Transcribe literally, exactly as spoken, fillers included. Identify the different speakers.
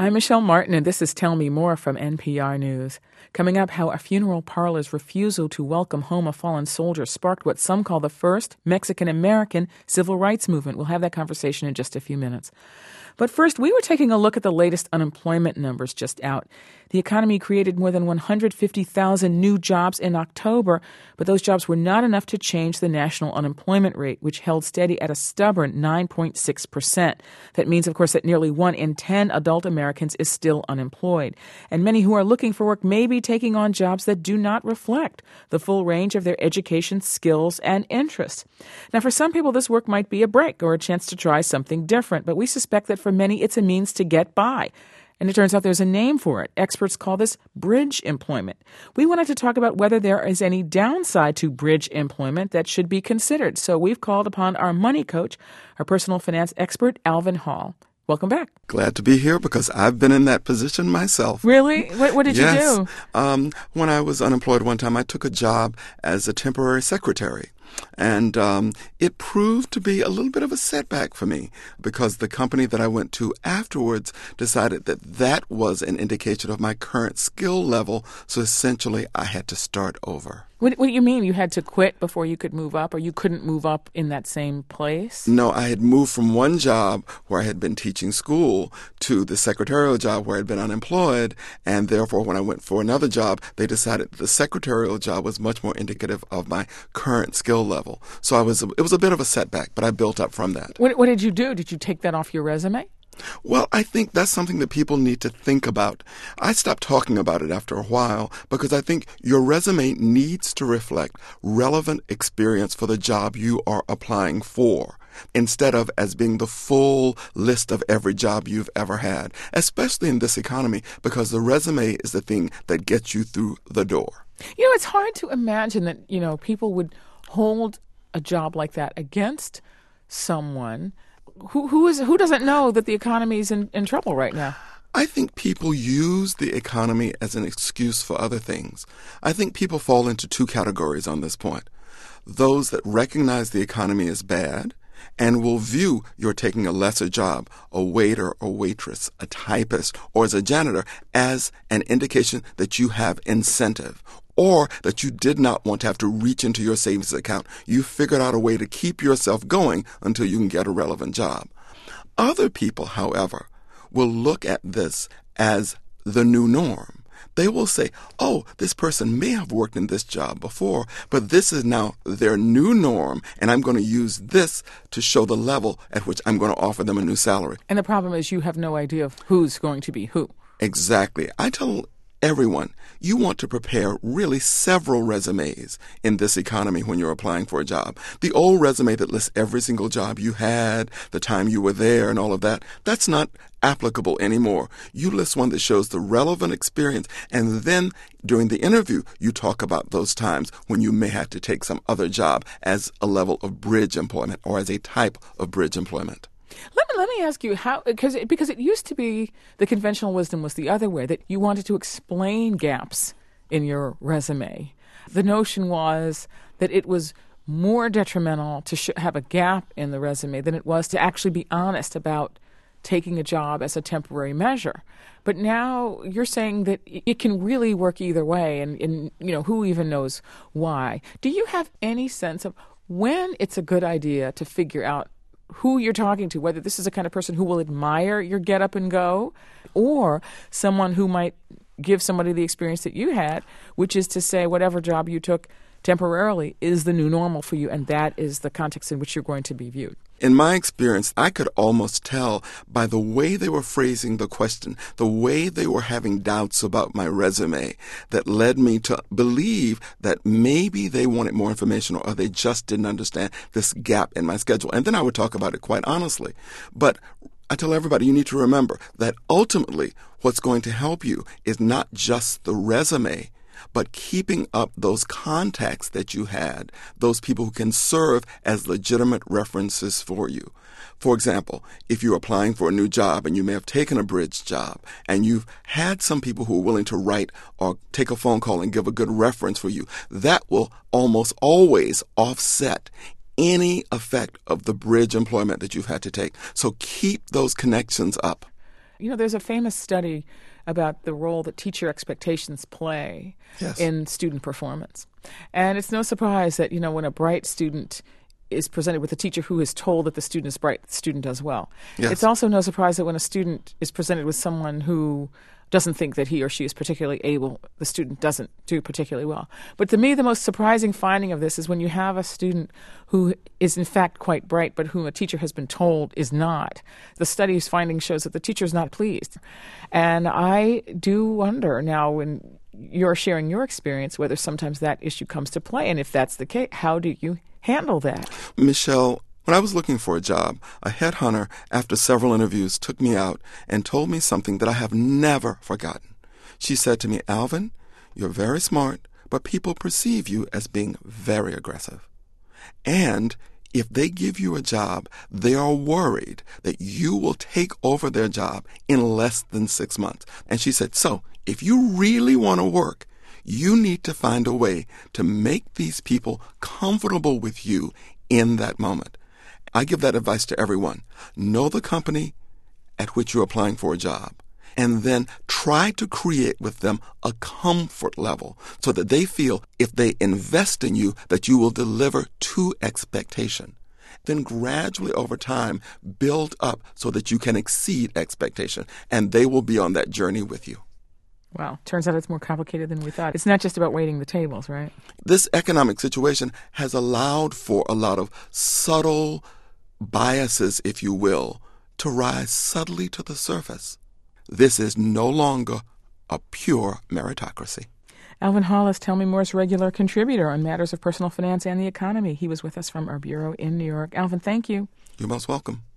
Speaker 1: I'm Michelle Martin, and this is Tell Me More from N P R News. Coming up, how a funeral parlor's refusal to welcome home a fallen soldier sparked what some call the first Mexican-American civil rights movement. We'll have that conversation in just a few minutes. But first, we were taking a look at the latest unemployment numbers just out. The economy created more than one hundred fifty thousand new jobs in October, but those jobs were not enough to change the national unemployment rate, which held steady at a stubborn nine point six percent. That means, of course, that nearly one in ten adult Americans is still unemployed. And many who are looking for work may be taking on jobs that do not reflect the full range of their education, skills, and interests. Now, for some people, this work might be a break or a chance to try something different, but we suspect that for many, it's a means to get by. And it turns out there's a name for it. Experts call this bridge employment. We wanted to talk about whether there is any downside to bridge employment that should be considered. So we've called upon our money coach, our personal finance expert, Alvin Hall. Welcome back.
Speaker 2: Glad to be here because I've been in that position myself.
Speaker 1: Really? What, what did
Speaker 2: yes.
Speaker 1: you do?
Speaker 2: Um, when I was unemployed one time, I took a job as a temporary secretary. And um, it proved to be a little bit of a setback for me because the company that I went to afterwards decided that that was an indication of my current skill level. So essentially, I had to start over.
Speaker 1: What, what do you mean? You had to quit before you could move up, or you couldn't move up in that same place?
Speaker 2: No, I had moved from one job where I had been teaching school to the secretarial job where I had been unemployed. And therefore, when I went for another job, they decided that the secretarial job was much more indicative of my current skill level. So I was, it was a bit of a setback, but I built up from that.
Speaker 1: What, what did you do? Did you take that off your resume?
Speaker 2: Well, I think that's something that people need to think about. I stopped talking about it after a while because I think your resume needs to reflect relevant experience for the job you are applying for, instead of as being the full list of every job you've ever had, especially in this economy, because the resume is the thing that gets you through the door.
Speaker 1: You know, it's hard to imagine that, you know, people would hold a job like that against someone who who is who doesn't know that the economy is in, in trouble right now.
Speaker 2: I think people use the economy as an excuse for other things. I think people fall into two categories on this point. Those that recognize the economy is bad and will view your taking a lesser job, a waiter or waitress, a typist, or as a janitor, as an indication that you have incentive, or that you did not want to have to reach into your savings account. You figured out a way to keep yourself going until you can get a relevant job. Other people, however, will look at this as the new norm. They will say, oh, this person may have worked in this job before, but this is now their new norm, and I'm going to use this to show the level at which I'm going to offer them a new salary.
Speaker 1: And the problem is you have no idea of who's going to be who.
Speaker 2: Exactly. I tell everyone, you want to prepare really several resumes in this economy when you're applying for a job. The old resume that lists every single job you had, the time you were there, and all of that, that's not applicable anymore. You list one that shows the relevant experience, and then during the interview, you talk about those times when you may have to take some other job as a level of bridge employment or as a type of bridge employment.
Speaker 1: Let me let me ask you how, because it, because it used to be the conventional wisdom was the other way, that you wanted to explain gaps in your resume. The notion was that it was more detrimental to sh- have a gap in the resume than it was to actually be honest about taking a job as a temporary measure. But now you're saying that it can really work either way, and, and you know, who even knows why. Do you have any sense of when it's a good idea to figure out who you're talking to, whether this is a kind of person who will admire your get up and go, or someone who might give somebody the experience that you had, which is to say whatever job you took temporarily is the new normal for you, and that is the context in which you're going to be viewed?
Speaker 2: In my experience, I could almost tell by the way they were phrasing the question, the way they were having doubts about my resume, that led me to believe that maybe they wanted more information or they just didn't understand this gap in my schedule. And then I would talk about it quite honestly. But I tell everybody, you need to remember that ultimately what's going to help you is not just the resume, but keeping up those contacts that you had, those people who can serve as legitimate references for you. For example, if you're applying for a new job and you may have taken a bridge job and you've had some people who are willing to write or take a phone call and give a good reference for you, that will almost always offset any effect of the bridge employment that you've had to take. So keep those connections up.
Speaker 1: You know, there's a famous study about the role that teacher expectations play
Speaker 2: Yes.
Speaker 1: in student performance. And it's no surprise that, you know, when a bright student is presented with a teacher who is told that the student is bright, the student does well.
Speaker 2: Yes.
Speaker 1: It's also no surprise that when a student is presented with someone who doesn't think that he or she is particularly able, the student doesn't do particularly well. But to me, the most surprising finding of this is when you have a student who is in fact quite bright, but whom a teacher has been told is not. The study's finding shows that the teacher is not pleased. And I do wonder now, when you're sharing your experience, whether sometimes that issue comes to play. And if that's the case, how do you handle that?
Speaker 2: Michelle, when I was looking for a job, a headhunter, after several interviews, took me out and told me something that I have never forgotten. She said to me, Alvin, you're very smart, but people perceive you as being very aggressive. And if they give you a job, they are worried that you will take over their job in less than six months. And she said, so if you really want to work, you need to find a way to make these people comfortable with you in that moment. I give that advice to everyone. Know the company at which you're applying for a job, and then try to create with them a comfort level so that they feel if they invest in you that you will deliver to expectation. Then gradually over time, build up so that you can exceed expectation, and they will be on that journey with you.
Speaker 1: Wow. Turns out it's more complicated than we thought. It's not just about waiting the tables, right?
Speaker 2: This economic situation has allowed for a lot of subtle biases, if you will, to rise subtly to the surface. This is no longer a pure meritocracy.
Speaker 1: Alvin Hollis, Tell Me More's regular contributor on matters of personal finance and the economy. He was with us from our bureau in New York. Alvin, thank you.
Speaker 2: You're most welcome.